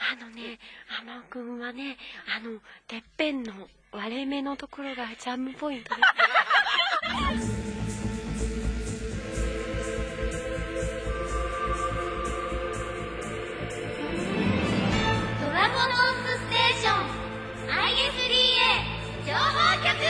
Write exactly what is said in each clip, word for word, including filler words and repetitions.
あのね、あまくんはね、あの、てっぺんの割れ目のところがチャームポイントです。 ドラゴノーツステーション アイエスディーエー 情報局。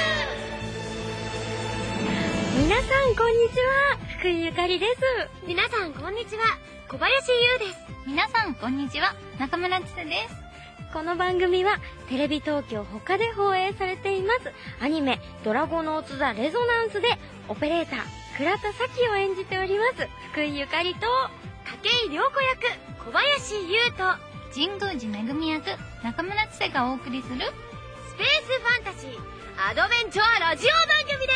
皆さんこんにちは、福井ゆかりです。 皆さんこんにちは、小林優です。 皆さんこんにちは、中村千世です。 この番組はテレビ東京他で放映されていますアニメドラゴノーツ・ザ・レゾナンスでオペレーター倉田咲を演じております福井ゆかりと筧涼子役小林優と神宮寺めぐみ役中村千世がお送りするスペースファンタジーアドベンチャーラジオ番組です。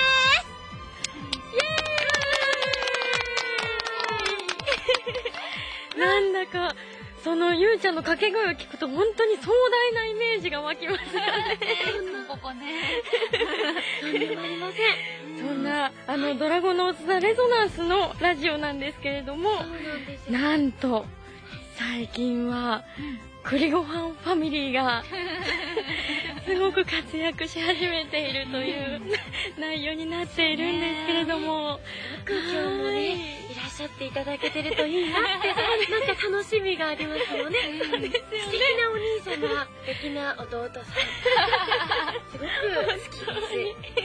イエーイなんだかそのゆうちゃんの掛け声を聞くと本当に壮大なイメージが湧きますよね。 ここね。 とんでもありません。そんなあのドラゴノーツ・ザ・レゾナンスのラジオなんですけれども、なんと最近は栗ごはんファミリーがすごく活躍し始めているという内容になっているんですけれども、 今日もね、いらっしゃっていただけてるといいなってなんか楽しみがありますよね。素敵なお兄様、素敵な弟さん、すごく好きです。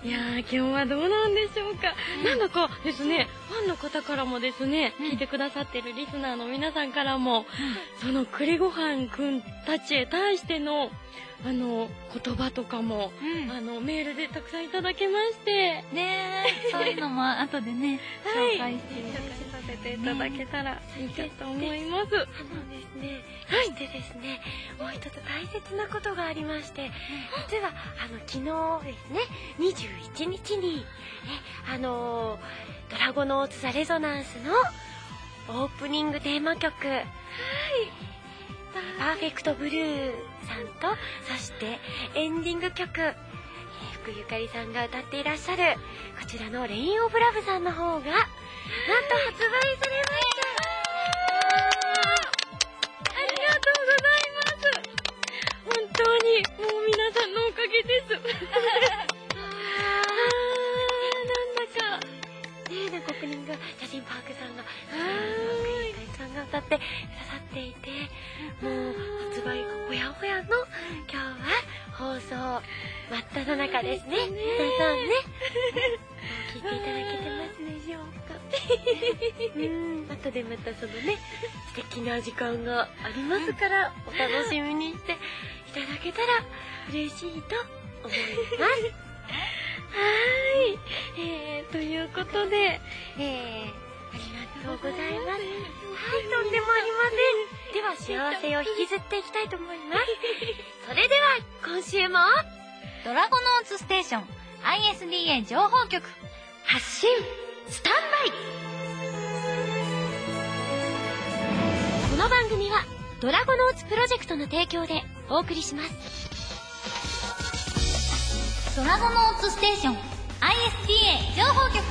いやー、今日はどうなんでしょうか。なんだかですね、ファンの方からもですね、聞いてくださってるリスナーの皆さんからも、その栗ごはんくんたちへ対してのあの言葉とかも、うん、あのメールでたくさんいただけましてねえ、そういうのも後でね、はい、紹介して紹介させていただけたらいいかと思います。 あのですね、そしてですね、もう一つ大切なことがありまして、実はあの昨日ですね、にじゅういちにちに、ね、あのドラゴノーツ・ザ・レゾナンスのオープニングテーマ曲、はい、パーフェクトブルーさんと、そしてエンディング曲、えー、福ゆかりさんが歌っていらっしゃるこちらのレインオブラブさんの方がなんと発売されました。 ありがとうございます。本当にもう皆さんのおかげです。あー、なんだかねえ、なんかオープニング写真パークさんが福ゆかりさんが歌ってくださっていて、もう発売がほやほやの今日は放送真っ只中ですね。皆さんね、聞いていただけてますでしょうか。うん、後でまたそのね、素敵な時間がありますから、お楽しみにしていただけたら嬉しいと思います。 はい、えー、ということで、えー、 ありがとうございます。はい、とんでもありません。では幸せを引きずっていきたいと思います。それでは今週もドラゴノーツステーション アイエスディーエー 情報局発信スタンバイ。この番組はドラゴノーツプロジェクトの提供でお送りします。 ドラゴノーツステーション アイエスディーエー 情報局。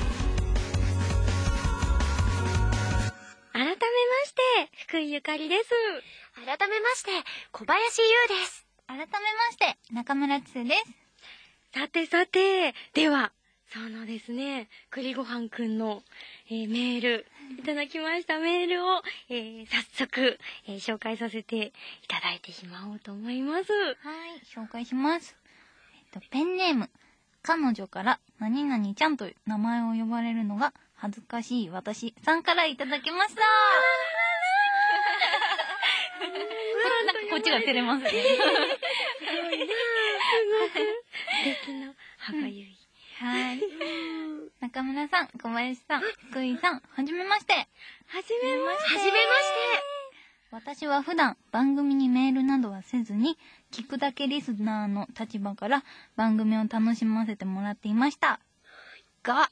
改めまして福井ゆかりです。 改めまして小林優です。 改めまして中村千世です。 さてさて、ではそのですね、栗ごはんくんの、えー、メールいただきましたメールを、えー、早速、えー、紹介させていただいてしまおうと思います。 はい、紹介します。えっとペンネーム、彼女から何々ちゃんと名前を呼ばれるのが恥ずかしい私さんからいただきました。なんかこっちが照れますね。すごいな、すごく素敵な歯がゆい。 はい。中村さん、小林さん、福井さん、はじめまして。 はじめまして。 はじめまして。 私は普段番組にメールなどはせずに、聞くだけリスナーの立場から番組を楽しませてもらっていました。が、が、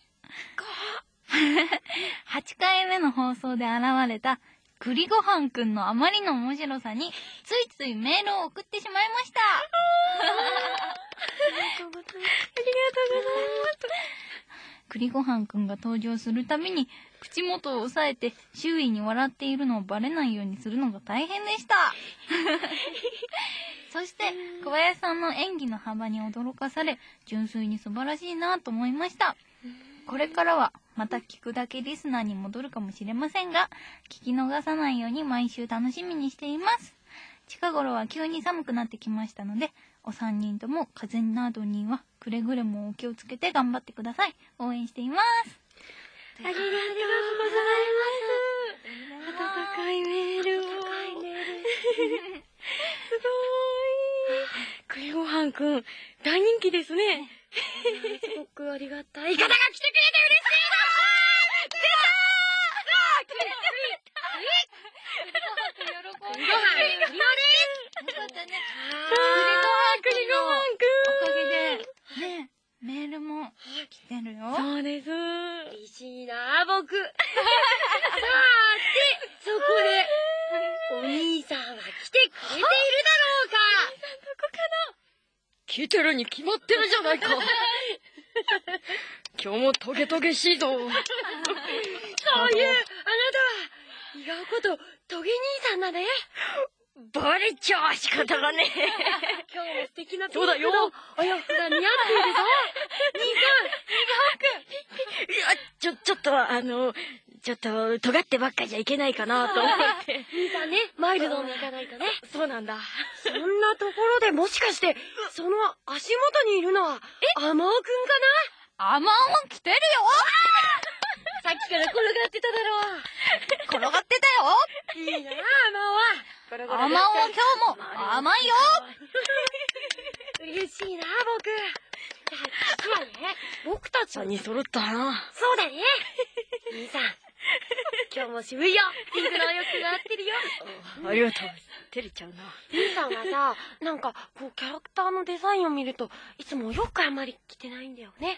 はちかいめの放送で現れた栗ごはんくんのあまりの面白さについついメールを送ってしまいました。 ありがとうございます。 栗ごはんくんが登場するたびに口元を押さえて周囲に笑っているのをバレないようにするのが大変でした。そして小林さんの演技の幅に驚かされ、純粋に素晴らしいなと思いました。これからはまた聞くだけリスナーに戻るかもしれませんが、聞き逃さないように毎週楽しみにしています。近頃は急に寒くなってきましたので、お三人とも風邪などにはくれぐれもお気をつけて頑張ってください。応援しています。 ありがとうございます。 温かいメールを。 温かいメール。 すごーい。栗ごはんくん、大人気ですね。 すごくありがたい方が来てくれて嬉しいな。出たー。栗ごはん、栗ごはん、栗ごです。よかったね。 栗ごはんくん。 おかげで、ね、メールも来てるよ。 そうです。 嬉しいな、僕。さあ、で、そこで、お兄さんは来てくれているだろうか。 お兄さんどこかな。来てるに決まってるじゃないか。今日もトゲトゲしいぞ。そういう、あなたは、意外こと、トゲ兄さんだね。 バレちゃう仕方がね。 今日も素敵なピンそうだよ。 クのお洋服が似合っているぞ。兄さん、いや、ちょ、ちょっと、あの、ちょっと、尖ってばっかじゃいけないかなと思って。 兄さんね、マイルドに行かないとね。 そうなんだ。 そんなところでもしかして、その足元にいるのは、え、アマオくんかな？アマオも来てるよ。 さっきから転がってただろう。 転がってたよ。いいな、アマオは。 アマオは今日も甘いよ。 嬉しいな、僕。実はね、僕たちさんに揃ったな。 そうだね。兄さん、今日も渋いよ。ピンクのお洋服が合ってるよ。 ありがとう。照れちゃうな。 兄さんはさ、なんか、こう、キャラクターのデザインを見ると、いつもお洋服あんまり着てないんだよね。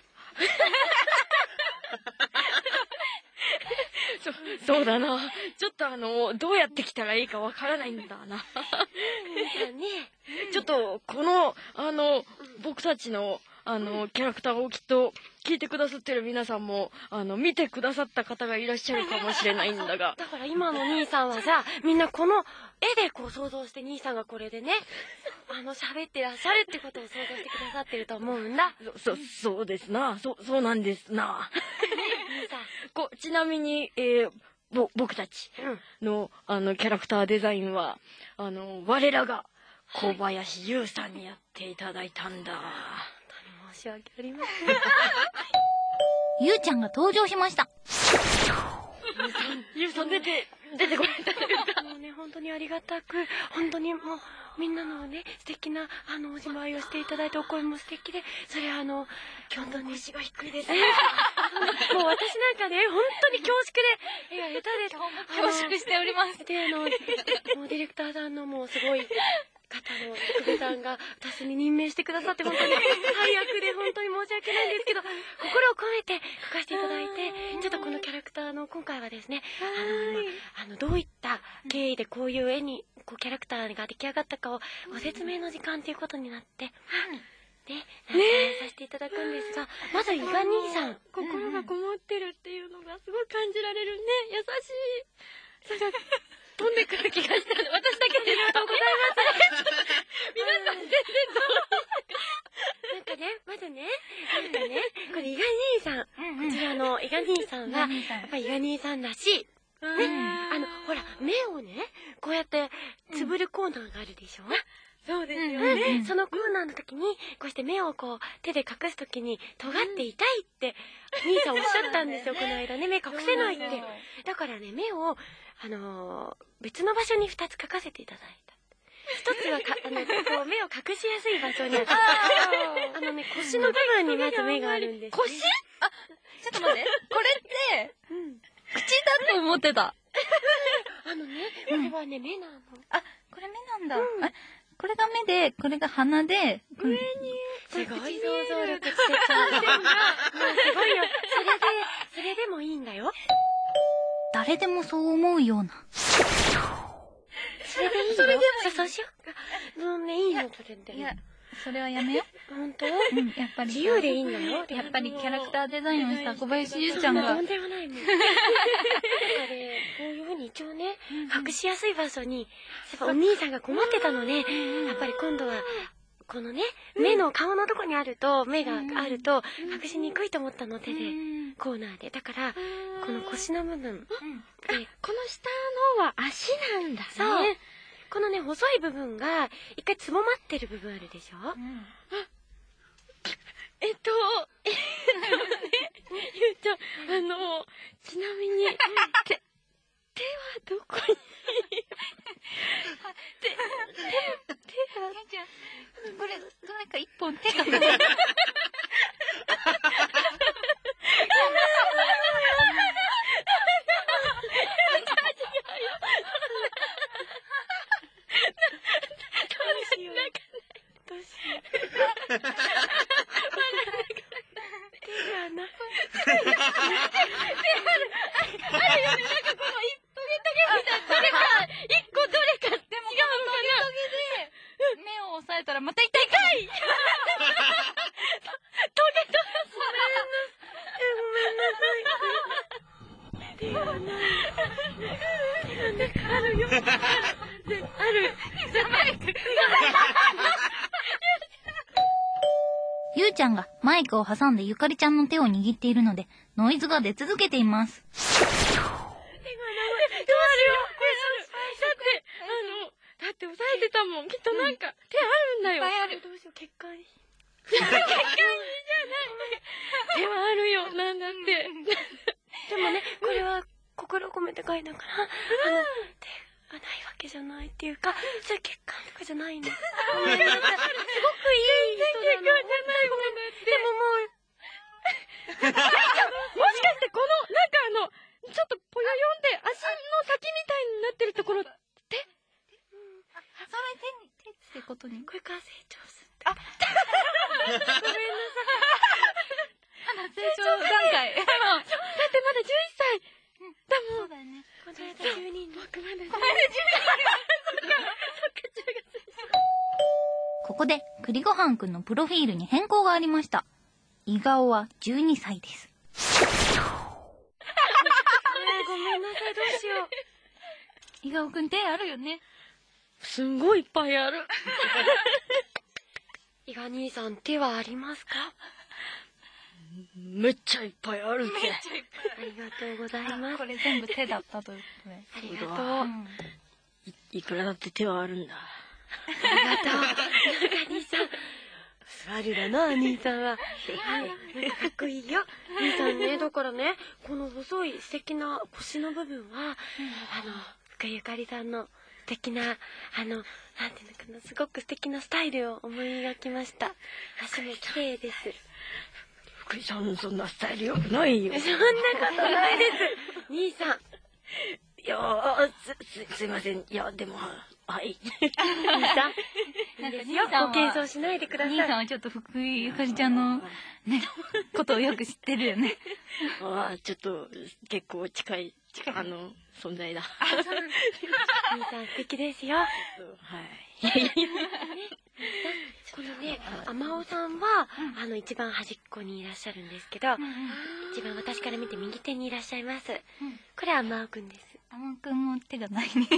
そ、そうだな。ちょっとあの、どうやって来たらいいかわからないんだな。 ね、 ちょっと、この、あの、僕たちの、あの、キャラクターをきっと聞いてくださってる皆さんも、あの、見てくださった方がいらっしゃるかもしれないんだが。 だから今の兄さんはさ、みんなこの絵でこう想像して兄さんがこれでね、あの、喋ってらっしゃるってことを想像してくださってると思うんだ。 そ、そうですな。そ、そうなんですな。 兄さん。 こちなみに、えー、ぼ、僕たちの、あの、キャラクターデザインは、あの、我らが、小林優さんにやっていただいたんだ。本当に申し訳ありません。 ゆうちゃんが登場しました。 ゆうさん出て、出てこられたんですか？ もうね、本当にありがたく、本当にもう、みんなのね、素敵な、あの、お芝居をしていただいて、お声も素敵で、それあの、本当に腰が低いですね。もう私なんかね、本当に恐縮で、いや、下手で、 恐縮しております。 で、あの、もうディレクターさんのもうすごい、方の福部さんが私に任命してくださって本当に最悪で本当に申し訳ないんですけど、心を込めて書かせていただいて、ちょっとこのキャラクターの今回はですね、あの、まあ、あのどういった経緯でこういう絵にこうキャラクターが出来上がったかをご説明の時間ということになって、ね、ねさせていただくんですが、まず伊賀兄さん、 心がこもってるっていうのがすごい感じられるね。優しい。なんか飛んでくる気がしたの。私だけでありがとうございます。皆さん全然なんかね、まずね、なんかね、これ伊賀兄さん、こちらの伊賀兄さんは、やっぱ伊賀兄さんらしい。ね、あの、ほら、目をね、こうやってつぶるコーナーがあるでしょ？ そうですよね。そのコーナーの時に、こうして目をこう、手で隠す時に、尖って痛いって、兄さんおっしゃったんですよ、この間ね。目隠せないって。だからね、目を、あのー、別の場所に二つ描かせていただいた。一つはか、あの、こう、目を隠しやすい場所にある。あのね、腰の部分にまず目があるんです、ね。 腰？あ、ちょっと待って。これって、うん、口だと思ってた。 あのね、これはね、目なの。 あ、これ目なんだ。うん、あ、これが目で、これが鼻で、 上に、 すごい想像力してちゃう。もうすごいよ。それで、それでもいいんだよ。 誰でもそう思うような。 それでいいの？それでもいい。そうしようか。もうね、いいの、それで。 いや、 それはやめよ本当？ う。うん、やっぱり。 自由でいいんだよ。 やっぱりキャラクターデザインをした小林優ちゃんが。 とんでもないもん。だからね、こういうふうに一応ね、隠しやすい場所に、やっぱお兄さんが困ってたので、やっぱり今度は、このね、目の顔のとこにあると、目があると、隠しにくいと思ったの、手で、コーナーで。だから、この腰の部分。で、 この下のは足なんだね。 そう。このね、細い部分が、一回つぼまってる部分あるでしょ？ えっと、えっとね、ゆうちゃん、あの、ちなみに、手、手はどこに手、手、手は、 これ、なんか一本手が。 どうしよう。手がな。 あるよね、なんかこの一トゲトゲみたいな、どれか、一個どれか、でもこのトゲトゲで、目を押さえたらまた痛い痛い。トゲト手がない。手があるよ。ある。 ゆうちゃんがマイクを挟んでゆかりちゃんの手を握っているので、ノイズが出続けています。 手が長い。どうしよう。これ、だって、あの、だって押さえてたもん。きっとなんか、手あるんだよ。 いっぱいある。どうしよう、血管。 血管じゃない。手はあるよ。なんだって。 でもね、これは心込めて書いたから、あの、手がないわけじゃないっていうか、それ血管とかじゃないの。すごくいい人なの。全然血管じゃないもんだって。でももう、 もしかしてこの、なんかあの、ちょっとぽよよんで足の先みたいになってるところ、手？ それ手に、手ってことに。 これから成長する。あ、ごめんなさい。 成長段階。 だってまだじゅういっさい。だもん。 そうだよね。 この間じゅうにんの。 僕まだじゅうにん。 ここで、栗ごはんくんのプロフィールに変更がありました。伊顔はじゅうにさいです。 ごめんなさい、どうしよう。 伊顔くん手あるよね。 すんごいいっぱいある。 伊賀兄さん、手はありますか？ めっちゃいっぱいあるって。 ありがとうございます。 これ全部手だったということで。 ありがとう。 うん、 い, いくらだって手はあるんだ。 ありがとう。兄さん。スワルだな、兄さんは。はい。かっこいいよ。兄さんね、だからね、この細い素敵な腰の部分は、うん、あの、福ゆかりさんの素敵な、あの、なんていうのかな、すごく素敵なスタイルを思い描きました。足も綺麗です。 福井さん、そんなスタイル良くないよ。 そんなことないです。兄さん。 いやー、す、す、すいません。いや、でも、はい。 兄さん。いいですよ。ご謙遜しないでください。 兄さんはちょっと福井ゆかりちゃんの、ね、ことをよく知ってるよね。 ああ、ちょっと、結構近い、近い、あの、存在だ。 兄さん素敵ですよ。 はい。 このね、あまおさんは、うん、あの、一番端っこにいらっしゃるんですけど、うんうん、一番私から見て右手にいらっしゃいます。うん、これあまおくんです。 あまおくんも手がないね。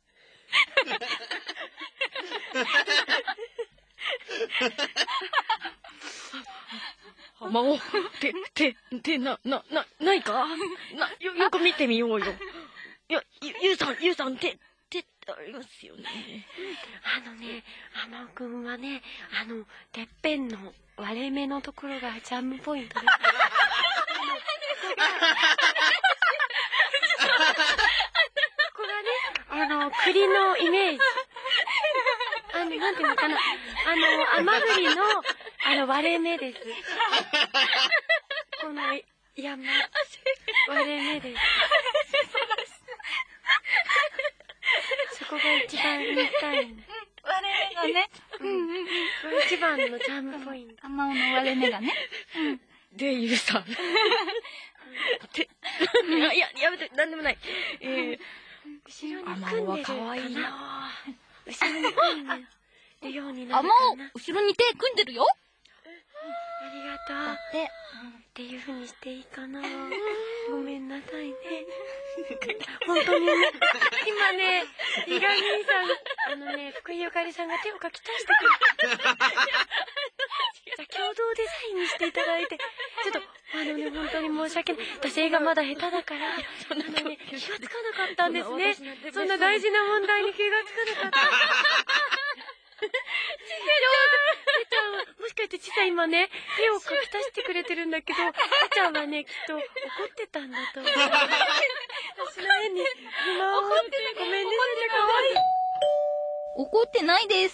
あまお、手、手、手、な、な、な、ないかな、よ、よく見てみようよ。いや、ゆ、ゆうさん、ゆうさん、手、手ってありますよね。 あのね、あまおくんはね、あの、てっぺんの割れ目のところがチャームポイントです。ここがね、あの、栗のイメージ。あの、なんていうのかな。あの、甘栗の、あの、割れ目です。この、山、割れ目です。そこが一番見たい。 割れ目がね。 うんうんうん。これ一番のチャームポイント。 あまおの割れ目がね。 で、ゆうさん。て、いや、いや、やめて、なんでもない。えー、 後ろにあま組んでるかおは可愛いな。 な後ろに組んでる。 るようになあ、もるかな。 う、後ろに手組んでるよ。 ありがとう。 だって。 っていう風にしていいかな。ごめんなさいね。本当にね、今ね、伊賀兄さん、あのね、福井ゆかりさんが手をかき足してくれて。じゃあ共同デザインにしていただいて、ちょっと、あのね、本当に申し訳ない。私絵がまだ下手だから、あのね、気がつかなかったんですね。そんな大事な問題に気がつかなかった。ちゃんは、もしかしてちさ今ね、手をかき足してくれてるんだけど、ちゃんはね、きっと怒ってたんだと思う。私の絵に、今怒ってる。ごめんね、ちゃんかわいい。 怒ってないです。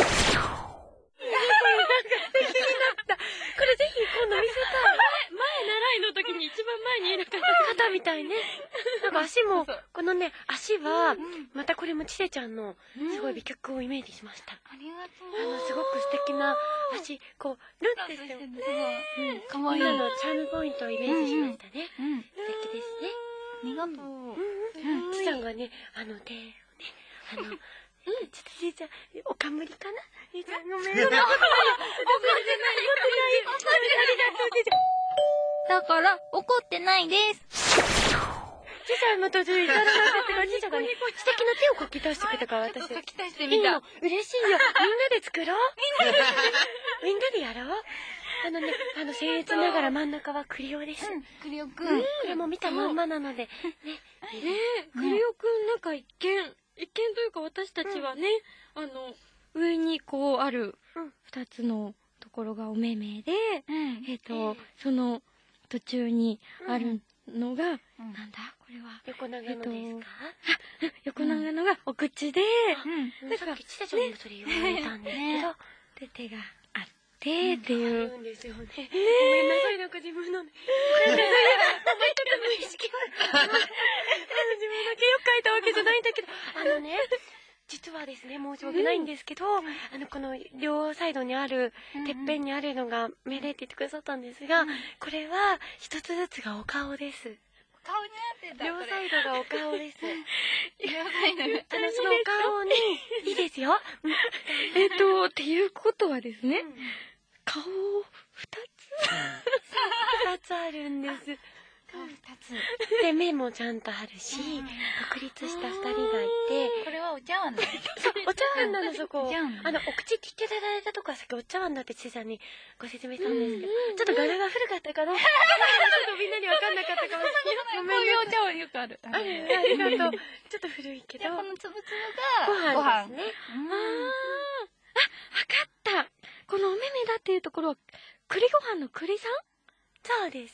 これぜひ今度見せたい。 前習いの時に一番前にいる方肩みたいね。なんか足も、このね、足は、またこれもちせちゃんの、すごい美脚をイメージしました。 ありがとあの、すごく素敵な足、こう、ルッてしてう。うん、かわいい。 今のチャームポイントをイメージしましたね。 うん。 素敵ですね。 ありがとう。 うん。ちさんがね、あの手をね、あの、ちょっとちいちゃん、おかむりかなちいちゃんごめん。そんなことないよ。怒ってない。怒ってないよ。ありがとう、ちいちゃん。 だから、怒ってないです。 ちいちゃんの途中に至らなかったから、ちいちゃんがね、素敵な手をかき出してくれたから、私。 書き足していいみたの。嬉しいよ。みんなで作ろう。みんなでやろう。あのね、あの、僭越ながら真ん中はクリオです。 うん、クリオくうんん。 これも見たまんまなので、ね。 ねえ、クリオくんなんか一見、一見というか私たちはね、あの、上にこうある二つのところがお目目で、 うん。 えっと、その途中にあるのが、なんだこれは。 横長のですか？ 横長のがお口で、 うん。さっきちさちゃんにもそれ言われたんですけど、 で、手があってっていう。 言うんですよね。ごめんなさい、なんか自分のね。なんかそれ、お前ちょっと無意識。自分だけよく書いたわけじゃないんだけど、あのね、実はですね、申し訳ないんですけど、あの、この両サイドにある、てっぺんにあるのが目でって言ってくださったんですが、これは一つずつがお顔です。 顔になってた。 両サイドがお顔です。 両サイドが。 あの、そのお顔に、いいですよ。 えっと、っていうことはですね、顔二つ二つあるんです。 顔二つ。 で、目もちゃんとあるし、独立した二人がいて、 これはお茶碗だよ。 そう、お茶碗なの、そこ。 お茶碗あの、お口って言っていただいたとこはさっきお茶碗だってちさんにご説明したんですけど、ちょっと柄が古かったかな。ちょっとみんなにわかんなかったかもしれない。ごめんね。 こういうお茶碗よくある。 ありがとう。ちょっと古いけど。 じゃあこのつぶつぶがご飯ですね。 あー、あ、わかった。このお目目だっていうところは、栗ご飯の栗さん？ そうです。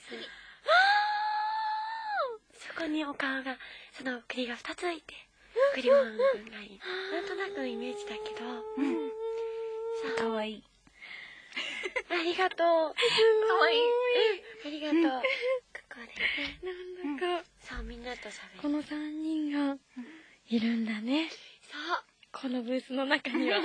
そこにお顔が、その栗が二ついて、栗ご飯くんがいい。なんとなくのイメージだけど。うん。 かわいい。 ありがとう。かわいい。 ありがとう。ここでね。 なんだか、 そう、みんなと喋る。 この三人がいるんだね。 そう。 このブースの中には。 だ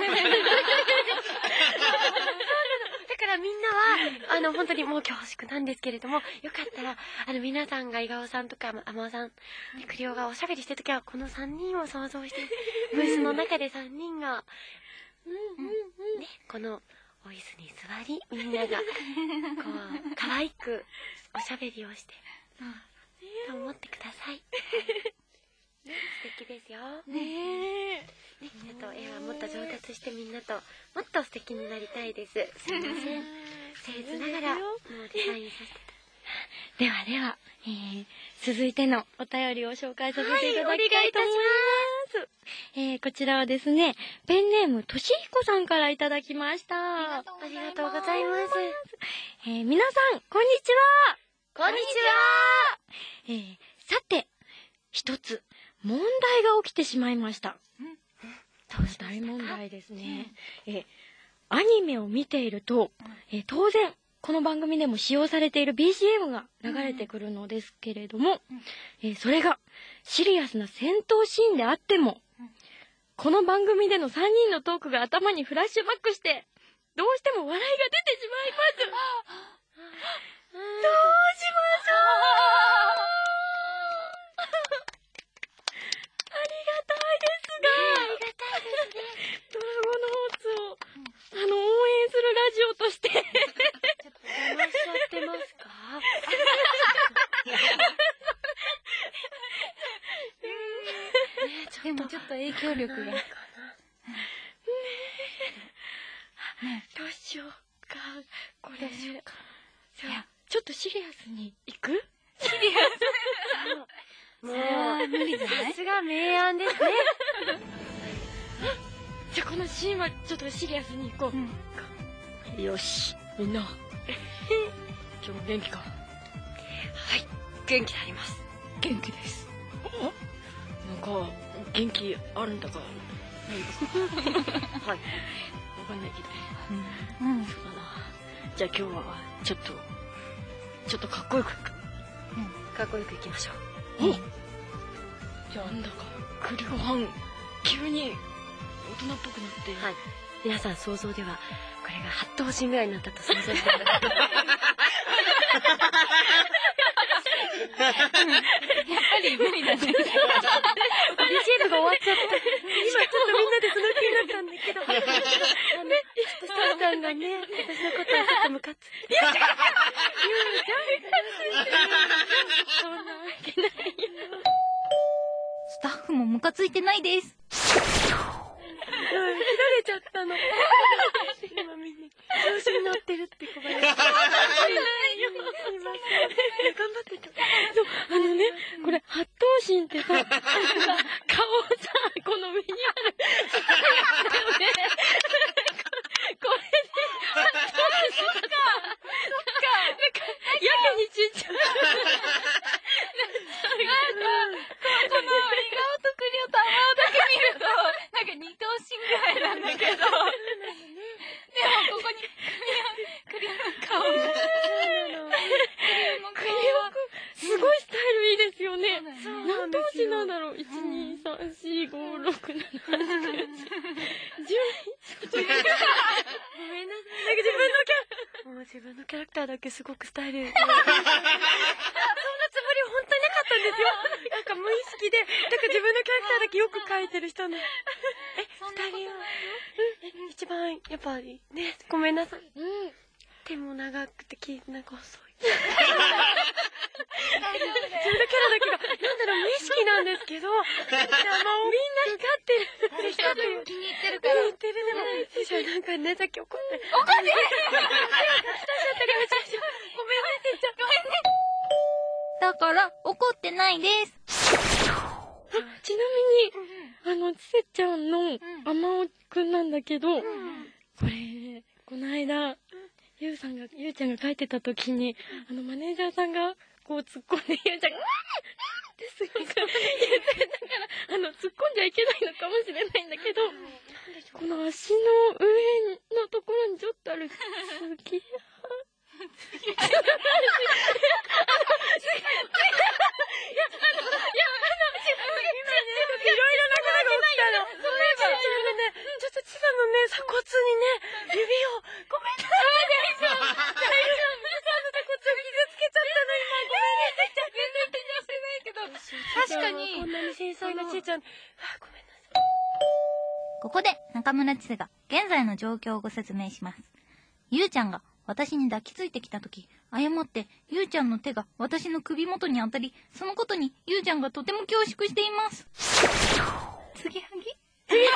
からみんなは、あの、本当にもう恐縮なんですけれども、よかったら、あの、皆さんが伊賀尾さんとか、あまおさん、クリオがおしゃべりしてるときは、このさんにんを想像して、ブースの中でさんにんが、ね、この、お椅子に座り、みんなが、こう、可愛くおしゃべりをして、と思ってください。ね、素敵ですよ。 ねえ。 ね、ちょっと絵はもっと上達してみんなともっと素敵になりたいです。すいません。僭越ながらもうデザインさせてた。 ではでは、えー、続いてのお便りを紹介させていただきたいと思います。えー、こちらはですね、ペンネームとしひこさんからいただきました。 ありがとうございます。 えー、皆さん、こんにちは。 こんにちは。 えー、さて、一つ、問題が起きてしまいました。大問題ですね。うん、え、アニメを見ていると、え、当然、この番組でも使用されている ビージーエム が流れてくるのですけれども、え、それがシリアスな戦闘シーンであっても、この番組でのさんにんのトークが頭にフラッシュバックして、どうしても笑いが出てしまいます。どうしましょう。ありがたいですが、 ありがたいですね。 ドラゴンホーツを影響力が。ねどうしようか。これ。 どうしようか。 じゃあ、ちょっとシリアスに行く？ シリアス。 もう、 それは無理じゃない？ さすが明暗ですね。 じゃあこのシーンはちょっとシリアスに行こう。 うん、 よし、みんな。今日も元気か？ はい、元気であります。 元気です。 なんか、元気あるんだか、ないんだか。はい。わかんないけど。 うん。 そうだな。じゃあ今日は、ちょっと、ちょっとかっこよく。 かっこよくいきましょう。おっじゃあなんだか、栗ご飯、急に大人っぽくなって。 はい。皆さん想像では、これがはち頭身ぐらいになったと想像してください。 やっぱり無理だね。 ビージーエム が終わっちゃった。今ちょっとみんなでその気になったんだけど。あの、ちょっとスタッフさんがね、私のことはちょっとムカついて。言うじゃん。 そんなわけないよ。 スタッフもムカついてないです。 切られちゃったの。今みんな調子に乗ってるって小林さん。すいません。頑張ってた。 そう、あのね、これ、八頭身ってさ、顔さ、この上にある。これで、八頭身とか、そっか、なんか、やけにちっちゃい。 なんか、この笑顔と栗をたまだけ見ると、なんか二頭身ぐらいなんだけど、でもここに栗の顔が、 栗をすごいスタイルいいですよね。何頭身なんだろう？いち、に、さん、し、ご、ろく、なな、はち、きゅう、じゅういち。 ごめんなさい。なんか自分のキャラ、もう自分のキャラクターだけすごくスタイル。そんなつもり本当になかったんですよ。なんか無意識で、なんか自分のキャラクターだけよく描いてる人の。え、二人は、一番、やっぱり、ね、ごめんなさい。 うん。 手も長くて、きなんか細い。 大丈夫自分のキャラだけが、なんだろう、無意識なんですけど、もうみんな光ってる。光ってる。 気に入ってるから。 気に入ってるでも、師匠なんかね、さっき怒って。 怒ってるごめんなさい、ちょっと。ごめんね。 だから、怒ってないです。 ちなみに、あの、つせちゃんのあまおくんなんだけど、これ、この間、ゆうさんが、ゆうちゃんが書いてた時に、あの、マネージャーさんが、こう、突っ込んで、ゆうちゃんが、うわーってすごく言ってたから、あの、突っ込んじゃいけないのかもしれないんだけど、この足の上のところにちょっとある、すげえ。 確かに。 こんなに繊細なちーちゃん。あ、ごめんなさい。 ここで中村千世が現在の状況をご説明します。ゆうちゃんが私に抱きついてきたとき、誤ってゆうちゃんの手が私の首元に当たり、そのことにゆうちゃんがとても恐縮しています。継ぎはぎ？この間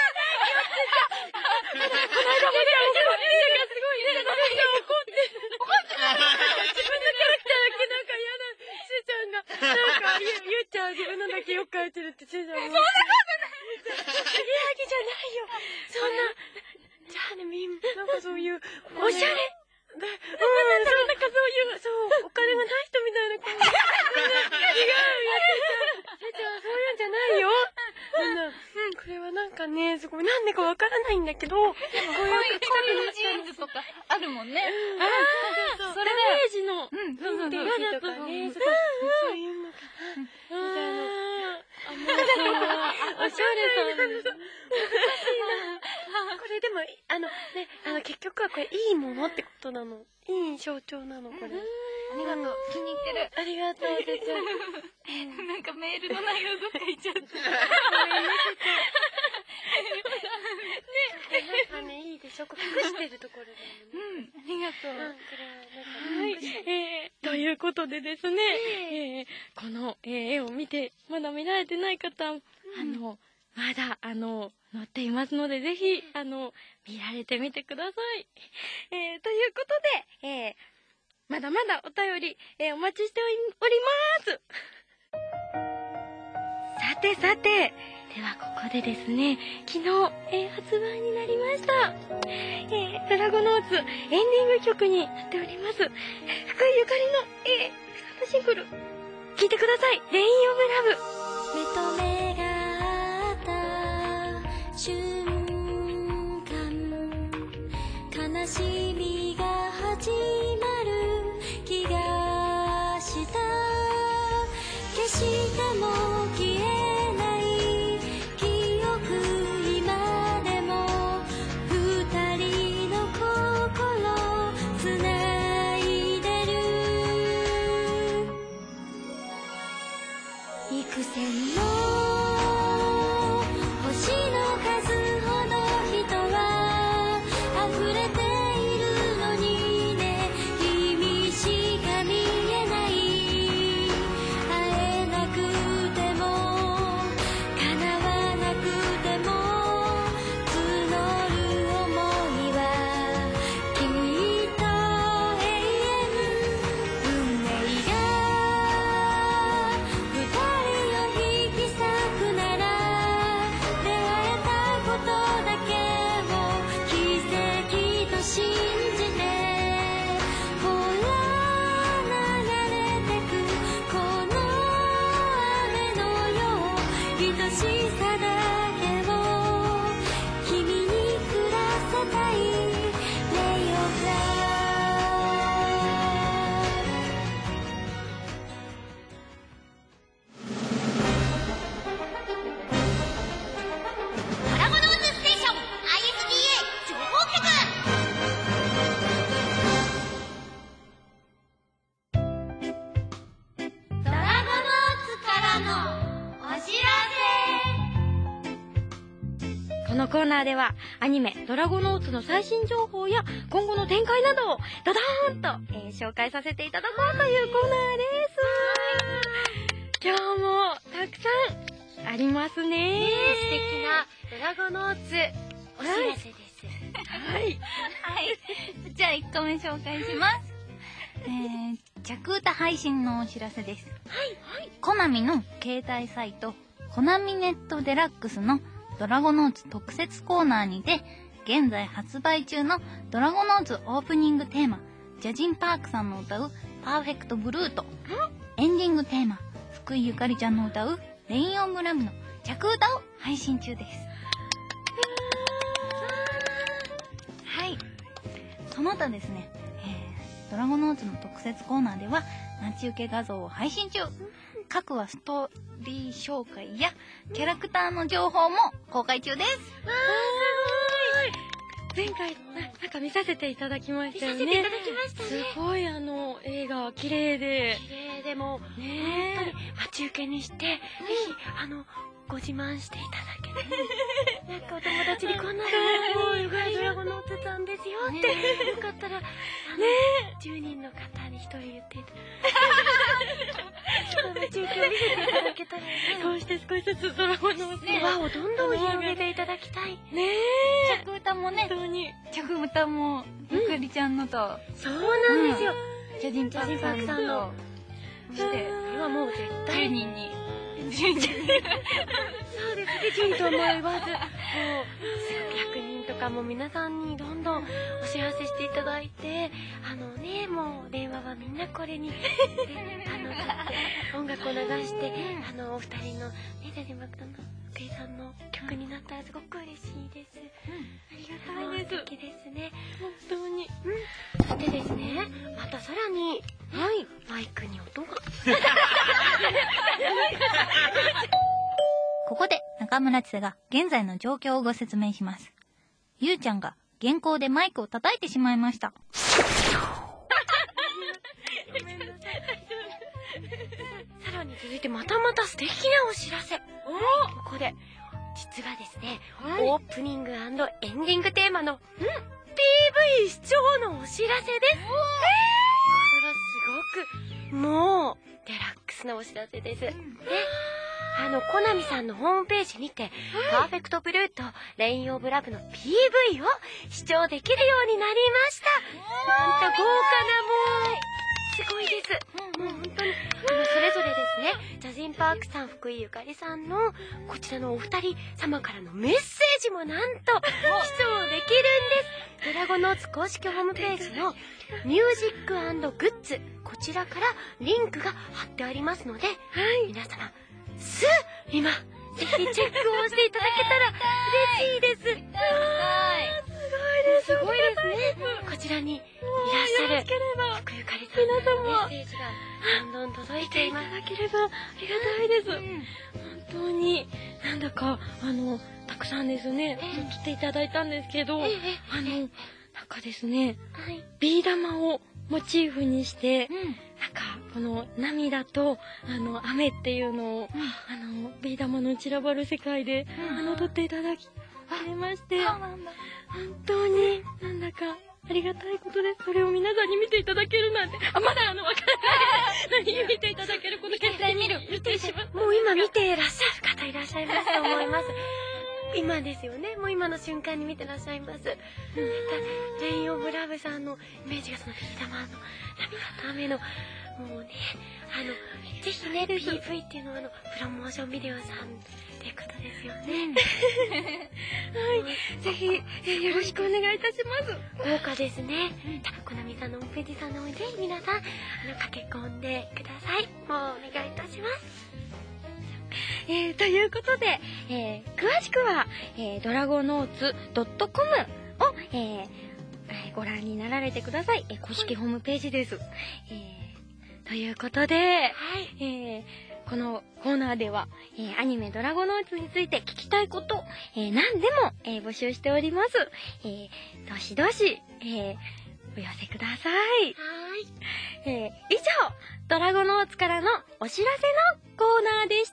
まであの、すごい、すごい、怒ってる。怒ってる。 自分のキャラクターだけなんか嫌な、しーちゃんが、なんか、ゆ、ゆうちゃん自分のだけよく描いてるって、しーちゃんも。そんなことない。継ぎはぎじゃないよ。そんな、じゃあね、みんな、なんかそういう、おしゃれ。で、うん、そう、なんかそういう、そう、お金がない人みたいな感じ。違うよ、しーちゃん。しーちゃんはそういうんじゃないよ。そんな、うん、これはなんかね、すごい、なんでかわからないんだけど、こういう、こういうジーンズとかあるもんね。 ああ、それで、イメージの、 うん、そうそうそう。 とかね、そういうのかな。 ああ、おしゃれさん。 これでも、あの、ね、あの、結局はこれ、いいものってことなの。いい象徴なの、これ。 ありがとう。気に入ってる。 ありがとう、せちゃん。 なんかメールの内容どっか行っちゃった。 ごめんね、せちゃん。ね、なんかね、いいでしょ。これ隠してるところだもんね。 うん、ありがとう。 うん、これは、なんか、 はい、えー、ということでですね、えー、この、えー、絵を見て、まだ見られてない方、あの、 まだ、あの、載っていますので、ぜひ、あの、見られてみてください。えー、ということで、えー、まだまだお便り、えー、お待ちしております。さてさて、ではここでですね、昨日、えー、発売になりました。えー、ドラゴノーツエンディング曲になっております。福井ゆかりの、えー、シングル、聴いてください。レインオブラブ。 目と目が合った瞬間、悲しみが始まる気がした。消しても消えない記憶、今でも二人の心つないでる。幾千の星の数ほど人は溢れているのにね、君しか見えない。会えなくても叶わなくても募る想いはきっと永遠。運命が二人を引き裂くなら、出会えたことだけを奇跡と信じて、ほら流れてくこの雨のよう、愛しさだけを君に降らせたい。レイオブラドラゴノーズステーション アイエスディーエー 情報局。ドラゴノーツからのお知らせ。 このコーナーでは、アニメ、ドラゴノーツの最新情報や、今後の展開などを、ドドーンと、えー紹介させていただこうというコーナーです。今日も、たくさん、ありますね。 素敵なドラゴノーツお知らせです。 はい。 はい。じゃあいっこめ紹介します。えー、着歌配信のお知らせです。はい。はい。コナミの携帯サイト、コナミネットデラックスのドラゴノーツ特設コーナーにて、現在発売中のドラゴノーツオープニングテーマ、ジャジンパークさんの歌うパーフェクトブルーと、エンディングテーマ、福井ゆかりちゃんの歌うレインオブラムの着歌を配信中です。はい。その他ですね、えー、ドラゴノーツの特設コーナーでは、待ち受け画像を配信中。各話ストーリー紹介やキャラクターの情報も公開中です。 わー、すごい。前回な、なんか見させていただきましたよね。 見させていただきましたね。 すごいあの、映画、綺麗で。 綺麗でも、 ね本当に待ち受けにして、ぜひ、あの、ご自慢していただけて、なんかお友達にこんなの、もう、ゆかりドラゴノーツさんですよって、よかったら、あの、じゅうにんの方にひとり言っていただ待ち受けを見せていただけたら、 こうして少しずつドラゴノーツ輪をどんどん広げていただきたい。 ねえ。 着歌もね、 本当に。 着歌もゆかりちゃんのと、 そうなんですよ。 ジャジンパークさんさんのの、そしてこれはもう絶じゅう対にんに。 そうですね、じゅうにんとも言わず、もう、ひゃくにんとかも皆さんにどんどんお知らせしていただいて、あのね、もう電話はみんなこれに、であの、音楽を流して、あの、お二人の、ね、ジャジンバクトの福井さんの曲になったらすごく嬉しいです。ありがたいです。素敵ですね。 本当に。 うん。そしてですね、またさらに、はい、マイクに音が。 ここで中村千世が現在の状況をご説明します。ゆうちゃんが原稿でマイクを叩いてしまいました。 ごめんなさい。さらに続いてまたまた素敵なお知らせ。ここで、実はですね、 はいオープニング&エンディングテーマの、ん ピーブイ 視聴のお知らせです。これはすごく、もう、デラックスなお知らせです。ね。 あの、コナミさんのホームページにて、パーフェクトブルーとレインオブラブの ピーブイ を視聴できるようになりました。なんと豪華なもう、すごいです。もう本当に、あの、それぞれですね、ジャジンパークさん、福井ゆかりさんの、こちらのお二人様からのメッセージもなんと、視聴できるんです。ドラゴノーツ公式ホームページのミュージック&グッズ、こちらからリンクが貼ってありますので、皆様、すぐ今、ぜひチェックをしていただけたら嬉しいです。すごいです。すごいですね。こちらにいらっしゃる福ゆかりさんのメッセージがどんどん届いています。 いただければありがたいです。本当に、なんだか、あの、たくさんですね、来ていただいたんですけど、あの、なんかですね、ビー玉をモチーフにして、なんか、この涙と、あの、雨っていうのを、あの、ビー玉の散らばる世界で、あの、撮っていただき、ありまして、本当に、なんだか、ありがたいことです。それを皆さんに見ていただけるなんて。あ、まだあの、わからない。何見ていただけること絶対見る。見てしまう。 もう今見ていらっしゃる方いらっしゃいますと思います。今ですよね。もう今の瞬間に見てらっしゃいます。レインオブラブさんのイメージがそのビー玉の涙と雨の、もうね、あの、ぜひね、ピーブイ っていうのはあの、プロモーションビデオさんっていうことですよね。 はい。ぜひ、えー、よろしくお願いいたします。 豪華ですね。じゃあ、コナミさんのホームページさんの方にぜひ皆さん、あの、駆け込んでください。もうお願いいたします。 えー、ということで、えー、詳しくは、えー、ドラゴノーツ .com を、えーえー、ご覧になられてください。えー、公式ホームページです。えー、ということで、はい、えー、このコーナーでは、えー、アニメドラゴノーツについて聞きたいこと、えー、何でも、えー、募集しております。えー、どしどし、えー、お寄せください。はい。えー、以上、ドラゴノーツからのお知らせのコーナーでした。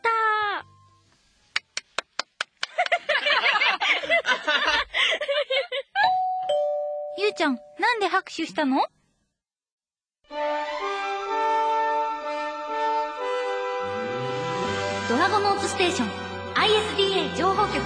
ゆうちゃん、なんで拍手したの？ドラゴノーツステーション アイエスディーエー 情報局。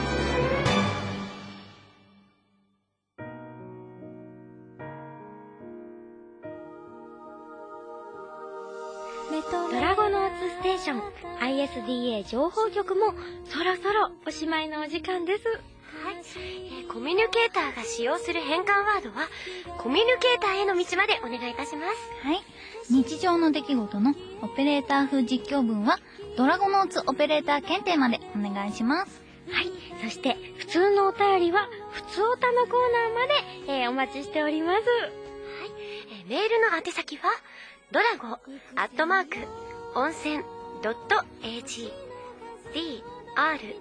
ドラゴノーツステーション アイエスディーエー 情報局もそろそろおしまいのお時間です。 はい、えー、コミュニケーターが使用する変換ワードはコミュニケーターへの道までお願いいたします。 はい。日常の出来事のオペレーター風実況文はドラゴノーツオペレーター検定までお願いします。 はい。そして普通のお便りは普通おたのコーナーまで、えー、お待ちしております。はい。 えー、メールの宛先はドラゴアットマーク温泉ドット エージー ドラゴ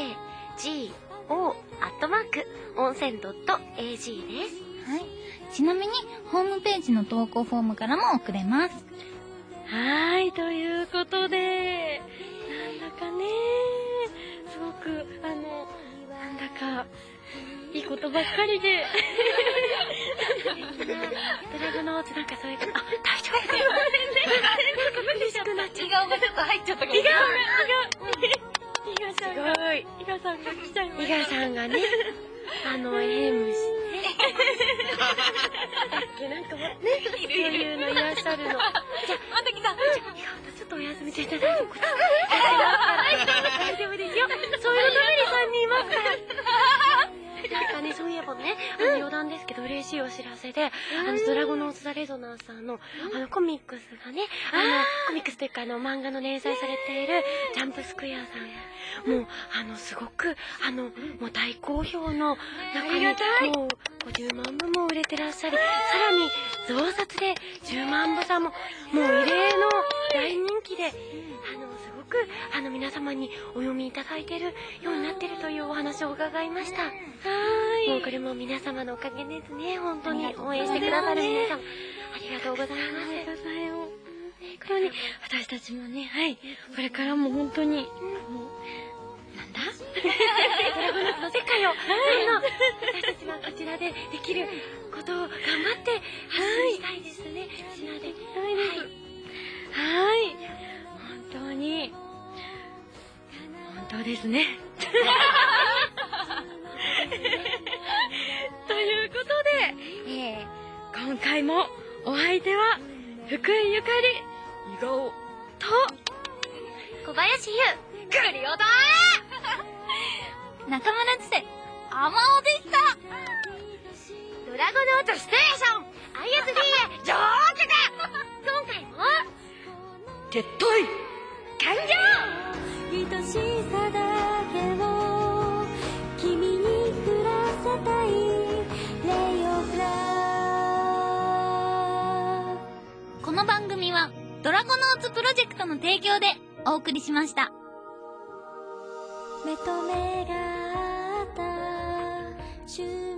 アットマーク温泉ドット エージー です。 はい。ちなみにホームページの投稿フォームからも送れます。 はーい、ということで、なんだかね、すごくあのなんだかいいことばっかりで。 ドラゴノーツなんかそういう、あ、大丈夫だよ。なんか苦しくなっちゃう。 笑顔がちょっと入っちゃったかも。 笑顔が、違う。イガさんが、すごい。イガさんが来ちゃいました。 イガさんがね、あの、エムシね。だっけ、なんかね、そういうのいらっしゃるの。じゃあ、 また来た。 イガちょっとお休み中で大丈夫かな？大丈夫ですよ。そういうためにさんにんいますから。なんかね、そういえばね、あの余談ですけど嬉しいお知らせで、あのドラゴノーツ・ザ・レゾナンスさんのあのコミックスがね、あのコミックスというかあの漫画の連載されているジャンプスクエアさん、もうあのすごくあのもう大好評の中にもうごじゅうまんぶも売れてらっしゃり、さらに増刷でじゅうまんぶさんももう異例の大人気で、あのすごくあの皆様にお読みいただいているようになっているというお話を伺いました。はい。もうこれも皆様のおかげですね。本当に応援してくださる皆様、ありがとうございます。 本当に私たちもね、はい、これからも本当に、もうなんだドラゴノーツの世界を、あの私たちはこちらでできることを頑張って発信したいですね。みんなで。 はい。はい。本当に。 今回もお相手は福井ゆかり、伊顔と小林優、クリオだ中村千世、アマオでした。 ドラゴノートステーション アイエスディーエー 上手だ。今回も撤退完了。 愛しさだけを君に降らせたいレイオフラー。 この番組はドラゴノーツプロジェクトの提供でお送りしました。 目と目が合った瞬